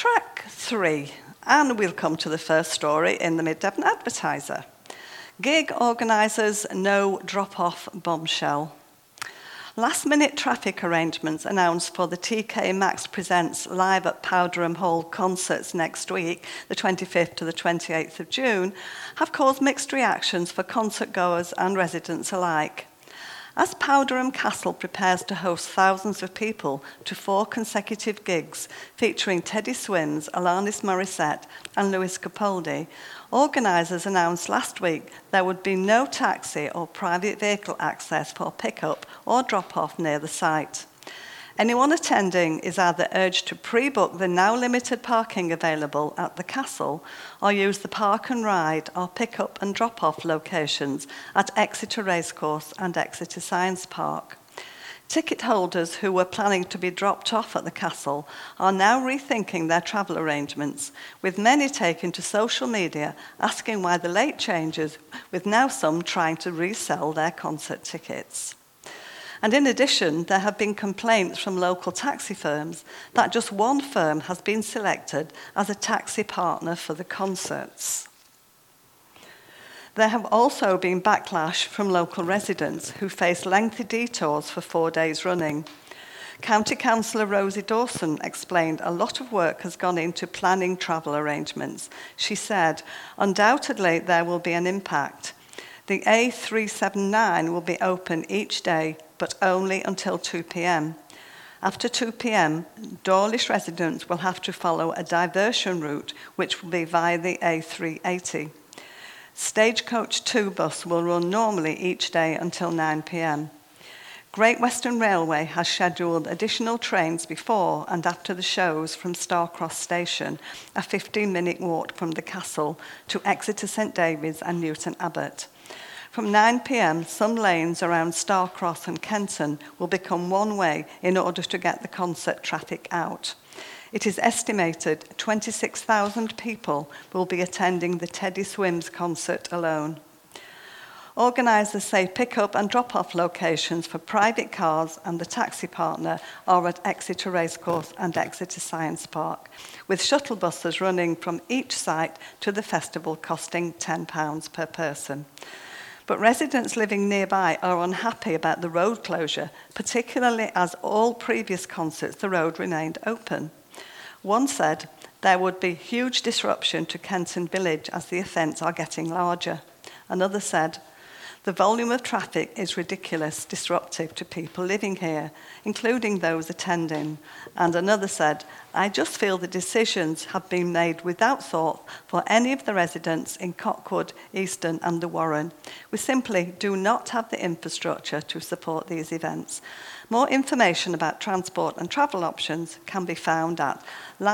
Track 3, and we'll come to the first story in the Mid-Devon Advertiser. Gig organisers no drop-off bombshell. Last-minute traffic arrangements announced for the TK Maxx Presents Live at Powderham Hall concerts next week, the 25th to the 28th of June, have caused mixed reactions for concert goers and residents alike. As Powderham Castle prepares to host thousands of people to 4 consecutive gigs featuring Teddy Swims, Alanis Morissette and Lewis Capaldi, organisers announced last week there would be no taxi or private vehicle access for pick-up or drop-off near the site. Anyone attending is either urged to pre-book the now limited parking available at the castle or use the park and ride or pick-up and drop-off locations at Exeter Racecourse and Exeter Science Park. Ticket holders who were planning to be dropped off at the castle are now rethinking their travel arrangements, with many taking to social media asking why the late changes, with now some trying to resell their concert tickets. And in addition, there have been complaints from local taxi firms that just one firm has been selected as a taxi partner for the concerts. There have also been backlash from local residents who face lengthy detours for 4 days running. County Councillor Rosie Dawson explained a lot of work has gone into planning travel arrangements. She said, undoubtedly there will be an impact. The A379 will be open each day, but only until 2 p.m. After 2 p.m, Dawlish residents will have to follow a diversion route, which will be via the A380. Stagecoach 2 bus will run normally each day until 9 p.m. Great Western Railway has scheduled additional trains before and after the shows from Starcross Station, a 15-minute walk from the castle, to Exeter St David's and Newton Abbot. From 9 p.m, some lanes around Starcross and Kenton will become one-way in order to get the concert traffic out. It is estimated 26,000 people will be attending the Teddy Swims concert alone. Organisers say pick-up and drop-off locations for private cars and the taxi partner are at Exeter Racecourse and Exeter Science Park, with shuttle buses running from each site to the festival costing £10 per person. But residents living nearby are unhappy about the road closure, particularly as all previous concerts the road remained open. One said there would be huge disruption to Kenton Village as the events are getting larger. Another said, the volume of traffic is ridiculous, disruptive to people living here, including those attending. And another said, I just feel the decisions have been made without thought for any of the residents in Cockwood, Easton and the Warren. We simply do not have the infrastructure to support these events. More information about transport and travel options can be found at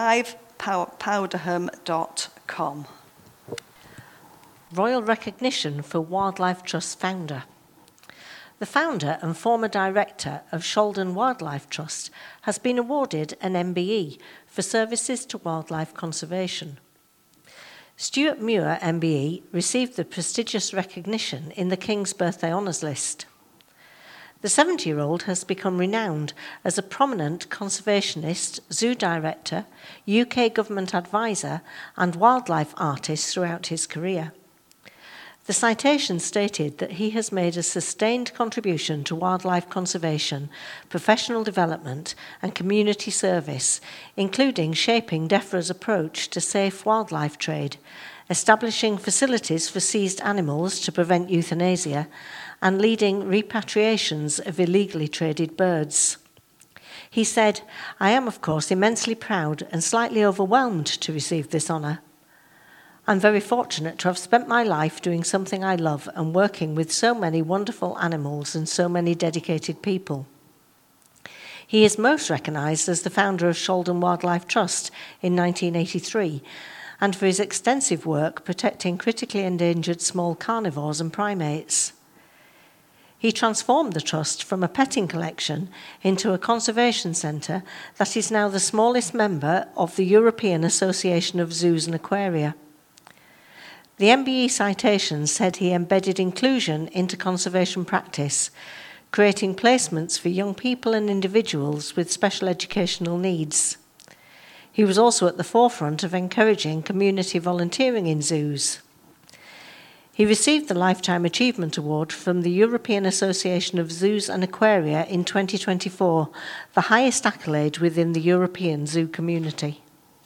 livepowderham.com. Royal recognition for Wildlife Trust founder. The founder and former director of Sholden Wildlife Trust has been awarded an MBE for services to wildlife conservation. Stuart Muir MBE received the prestigious recognition in the King's Birthday Honours List. The 70-year-old has become renowned as a prominent conservationist, zoo director, UK government advisor and wildlife artist throughout his career. The citation stated that he has made a sustained contribution to wildlife conservation, professional development and community service, including shaping DEFRA's approach to safe wildlife trade, establishing facilities for seized animals to prevent euthanasia, and leading repatriations of illegally traded birds. He said, I am, of course, immensely proud and slightly overwhelmed to receive this honour. I'm very fortunate to have spent my life doing something I love and working with so many wonderful animals and so many dedicated people. He is most recognised as the founder of Sholden Wildlife Trust in 1983 and for his extensive work protecting critically endangered small carnivores and primates. He transformed the trust from a petting collection into a conservation centre that is now the smallest member of the European Association of Zoos and Aquaria. The MBE citation said he embedded inclusion into conservation practice, creating placements for young people and individuals with special educational needs. He was also at the forefront of encouraging community volunteering in zoos. He received the Lifetime Achievement Award from the European Association of Zoos and Aquaria in 2024, the highest accolade within the European zoo community.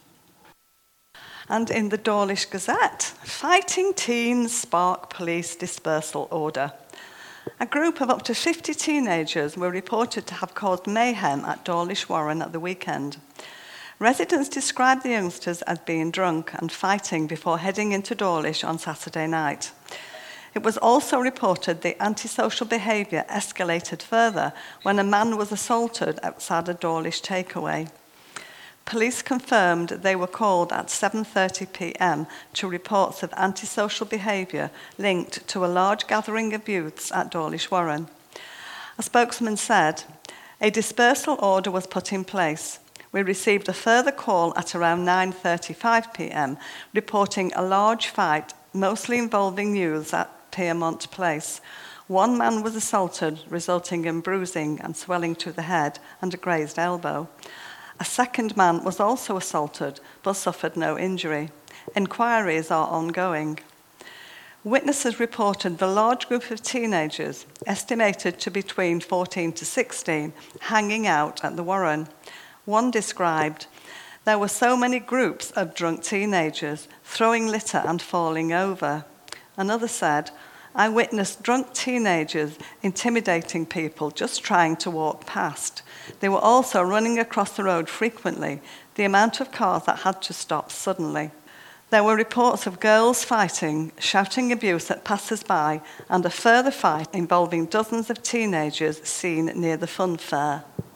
And in the Dawlish Gazette, fighting teens spark police dispersal order. A group of up to 50 teenagers were reported to have caused mayhem at Dawlish Warren at the weekend. Residents described the youngsters as being drunk and fighting before heading into Dawlish on Saturday night. It was also reported the antisocial behaviour escalated further when a man was assaulted outside a Dawlish takeaway. Police confirmed they were called at 7:30 p.m. to reports of antisocial behaviour linked to a large gathering of youths at Dawlish Warren. A spokesman said, "A dispersal order was put in place. We received a further call at around 9:35 p.m. reporting a large fight, mostly involving youths at Piermont Place. One man was assaulted, resulting in bruising and swelling to the head and a grazed elbow. A second man was also assaulted, but suffered no injury. Inquiries are ongoing." Witnesses reported the large group of teenagers, estimated to be between 14 to 16, hanging out at the Warren. One described, "There were so many groups of drunk teenagers throwing litter and falling over." Another said, "I witnessed drunk teenagers intimidating people just trying to walk past. They were also running across the road frequently, the amount of cars that had to stop suddenly. There were reports of girls fighting, shouting abuse at passers-by, and a further fight involving dozens of teenagers seen near the fun fair."